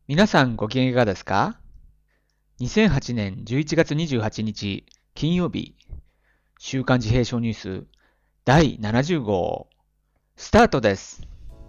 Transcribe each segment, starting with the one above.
皆さんご機嫌いかがですか？ 2008 年11月28日金曜日、週刊自閉症ニュース第70号スタートです。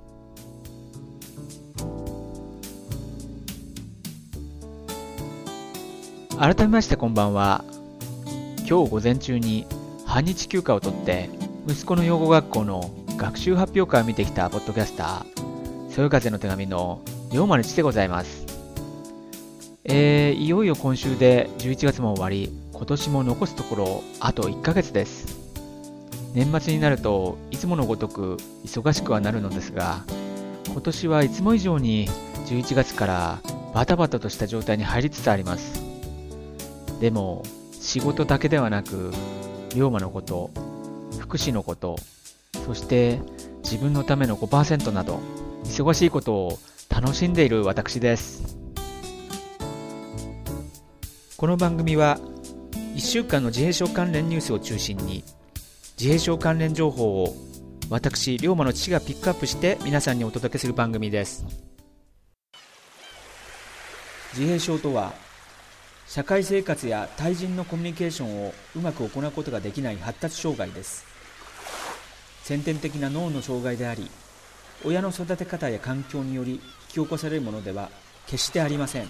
改めましてこんばんは。今日午前中に半日休暇を取って息子の養護学校の学習発表会を見てきたポッドキャスター、そよ風の手紙の龍馬の父でございます。いよいよ今週で11月も終わり、今年も残すところあと1ヶ月です。年末になるといつものごとく忙しくはなるのですが、今年はいつも以上に11月からバタバタとした状態に入りつつあります。でも仕事だけではなく、龍馬のこと、福祉のこと、そして自分のための 5% など忙しいことを楽しんでいる私です。この番組は1週間の自閉症関連ニュースを中心に、自閉症関連情報を私龍馬の父がピックアップして皆さんにお届けする番組です。自閉症とは、社会生活や対人のコミュニケーションをうまく行うことができない発達障害です。先天的な脳の障害であり、親の育て方や環境により引き起こされるものでは決してありません。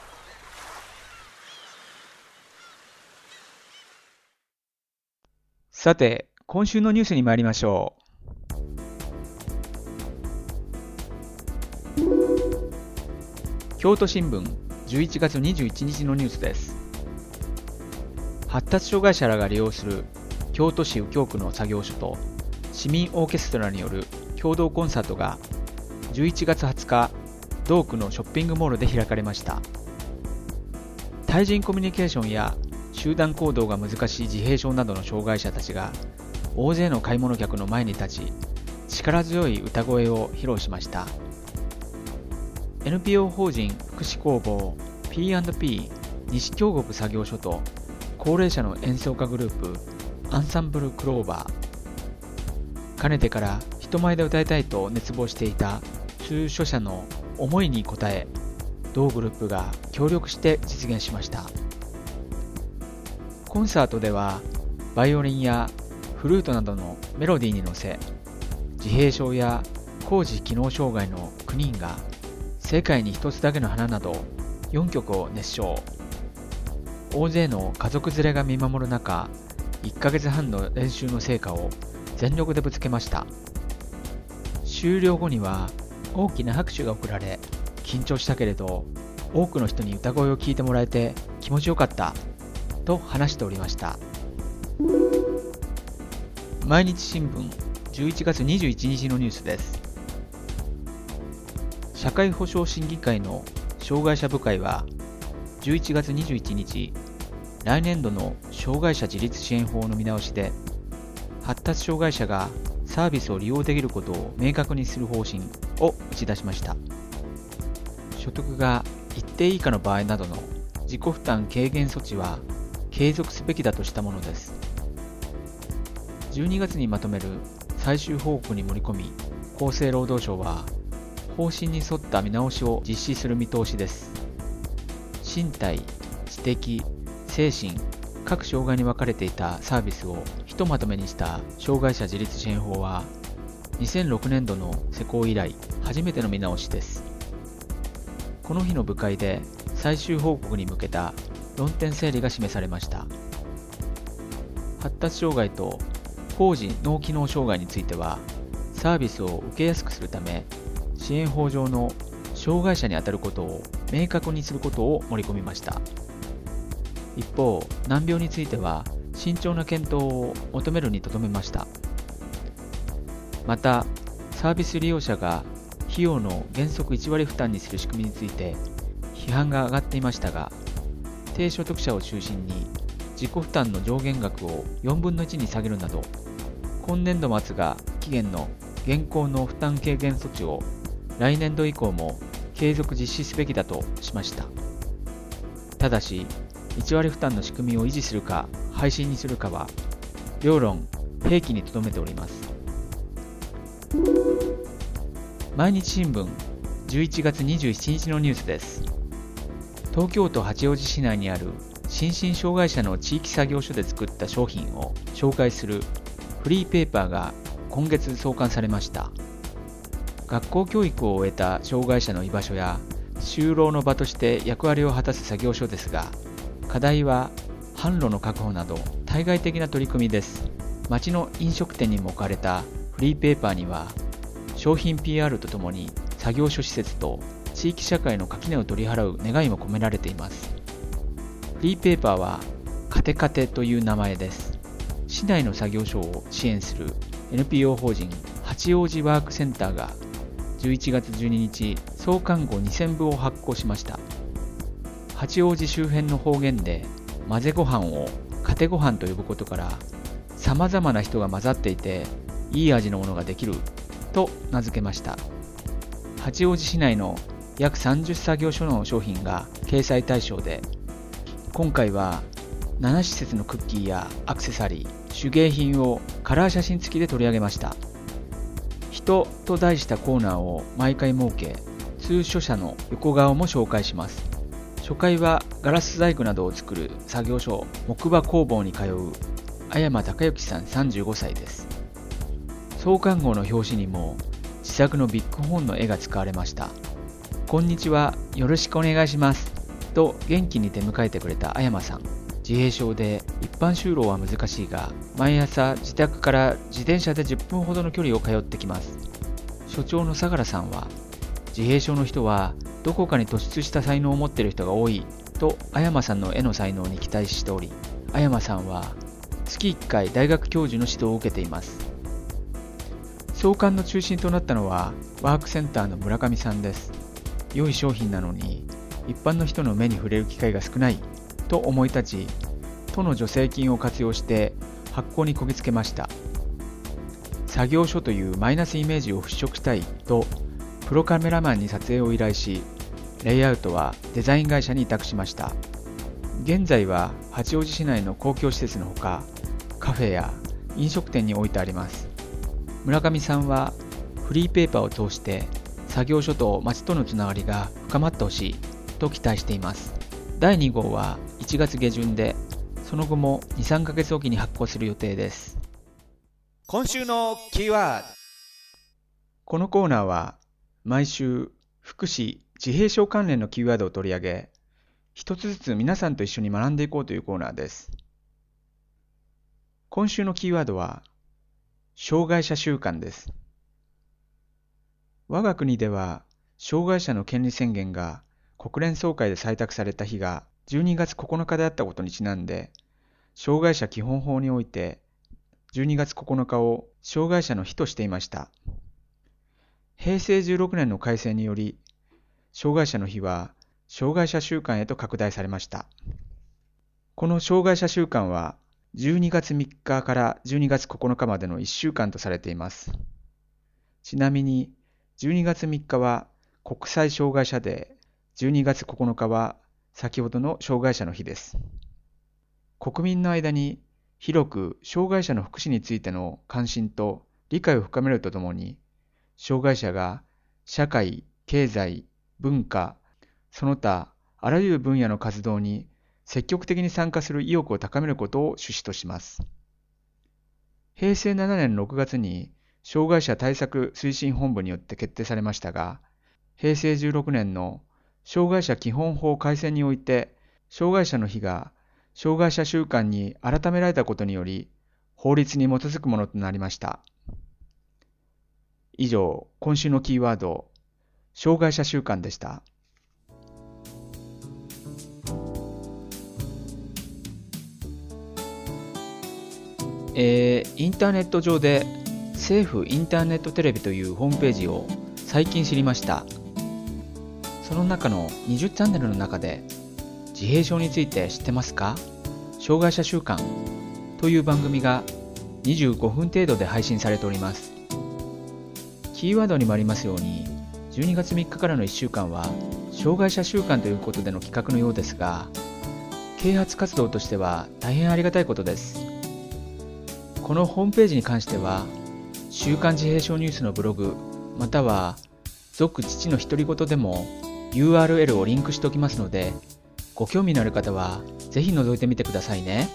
さて、今週のニュースに参りましょう。京都新聞11月21日のニュースです。発達障害者らが利用する京都市右京区の作業所と市民オーケストラによる共同コンサートが11月20日、同区のショッピングモールで開かれました。対人コミュニケーションや集団行動が難しい自閉症などの障害者たちが大勢の買い物客の前に立ち、力強い歌声を披露しました。 NPO 法人福祉工房 P&P 西京極作業所と高齢者の演奏家グループアンサンブルクローバー、かねてから人前で歌いたいと熱望していた通所者の思いに応え、同グループが協力して実現しました。コンサートではバイオリンやフルートなどのメロディーに乗せ、自閉症や高次機能障害の9人が世界に一つだけの花など4曲を熱唱。大勢の家族連れが見守る中、1ヶ月半の練習の成果を全力でぶつけました。終了後には大きな拍手が送られ、緊張したけれど多くの人に歌声を聞いてもらえて気持ちよかったと話しておりました。毎日新聞11月21日のニュースです。社会保障審議会の障害者部会は11月21日、来年度の障害者自立支援法の見直しで、発達障害者がサービスを利用できることを明確にする方針を打ち出しました。所得が一定以下の場合などの自己負担軽減措置は継続すべきだとしたものです。12月にまとめる最終報告に盛り込み、厚生労働省は方針に沿った見直しを実施する見通しです。身体、知的、精神、各障害に分かれていたサービスをひとまとめにした障害者自立支援法は、2006年度の施行以来初めての見直しです。この日の部会で最終報告に向けた論点整理が示されました。発達障害と高次脳機能障害については、サービスを受けやすくするため、支援法上の障害者にあたることを明確にすることを盛り込みました。一方、難病については慎重な検討を求めるにとどめました。また、サービス利用者が費用の原則1割負担にする仕組みについて批判が上がっていましたが、低所得者を中心に自己負担の上限額を4分の1に下げるなど、今年度末が期限の現行の負担軽減措置を来年度以降も継続実施すべきだとしました。ただし、1割負担の仕組みを維持するか廃止にするかは両論併記にとどめております。毎日新聞 11月27日のニュースです。東京都八王子市内にある心身障害者の地域作業所で作った商品を紹介するフリーペーパーが今月創刊されました。学校教育を終えた障害者の居場所や就労の場として役割を果たす作業所ですが、課題は販路の確保など対外的な取り組みです。町の飲食店にも置かれたフリーペーパーには、商品 PR とともに作業所施設と地域社会の垣根を取り払う願いも込められています。フリーペーパーはカテカテという名前です。市内の作業所を支援する NPO 法人八王子ワークセンターが11月12日創刊号2000部を発行しました。八王子周辺の方言で混ぜご飯をカテご飯と呼ぶことから、様々な人が混ざっていていい味のものができると名付けました。八王子市内の約30作業所の商品が掲載対象で、今回は7施設のクッキーやアクセサリー、手芸品をカラー写真付きで取り上げました。人と題したコーナーを毎回設け、通所者の横顔も紹介します。初回はガラス細工などを作る作業所木馬工房に通う阿山隆之さん35歳です。創刊号の表紙にも自作のビッグホーンの絵が使われました。こんにちは、よろしくお願いしますと元気に出迎えてくれた阿山さん。自閉症で一般就労は難しいが、毎朝自宅から自転車で10分ほどの距離を通ってきます。所長の相良さんは、自閉症の人はどこかに突出した才能を持っている人が多いと阿山さんの絵の才能に期待しており、阿山さんは月1回大学教授の指導を受けています。創刊の中心となったのはワークセンターの村上さんです。良い商品なのに一般の人の目に触れる機会が少ないと思い立ち、都の助成金を活用して発行にこぎつけました。作業所というマイナスイメージを払拭したいとプロカメラマンに撮影を依頼し、レイアウトはデザイン会社に委託しました。現在は八王子市内の公共施設のほか、カフェや飲食店に置いてあります。村上さんはフリーペーパーを通して作業所と町とのつながりが深まってほしいと期待しています。第2号は1月下旬で、その後も 2,3 ヶ月おきに発行する予定です。 今週のキーワード。 このコーナーは毎週福祉・自閉症関連のキーワードを取り上げ、一つずつ皆さんと一緒に学んでいこうというコーナーです。今週のキーワードは障害者週間です。我が国では障害者の権利宣言が国連総会で採択された日が12月9日であったことにちなんで、障害者基本法において12月9日を障害者の日としていました。平成16年の改正により、障害者の日は障害者週間へと拡大されました。この障害者週間は12月3日から12月9日までの1週間とされています。ちなみに12月3日は国際障害者デー、12月9日は先ほどの障害者の日です。国民の間に広く障害者の福祉についての関心と理解を深めるとともに、障害者が社会、経済、文化、その他あらゆる分野の活動に積極的に参加する意欲を高めることを趣旨とします。平成7年6月に障害者対策推進本部によって決定されましたが、平成16年の障害者基本法改正において、障害者の日が障害者週間に改められたことにより、法律に基づくものとなりました。以上、今週のキーワード、障害者週間でした。インターネット上で政府インターネットテレビというホームページを最近知りました。その中の20チャンネルの中で、自閉症について知ってますか？障害者週間という番組が25分程度で配信されております。キーワードにもありますように、12月3日からの1週間は障害者週間ということでの企画のようですが、啓発活動としては大変ありがたいことです。このホームページに関しては、週刊自閉症ニュースのブログ、または続父の独り言でも URL をリンクしておきますので、ご興味のある方はぜひ覗いてみてくださいね。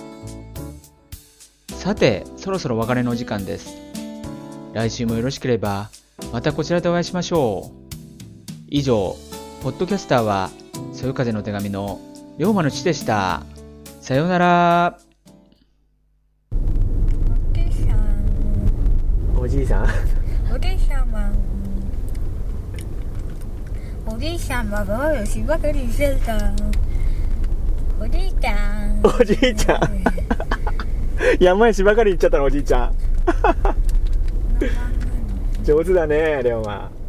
さて、そろそろお別れのお時間です。来週もよろしければまたこちらでお会いしましょう。以上、ポッドキャスターはそよ風の手紙の龍馬の父でした。さようなら。 おじいさんおじいさまがよしばかりしてた。おじいちゃん山へしばかり行っちゃったのおじいちゃん上手だね龍馬。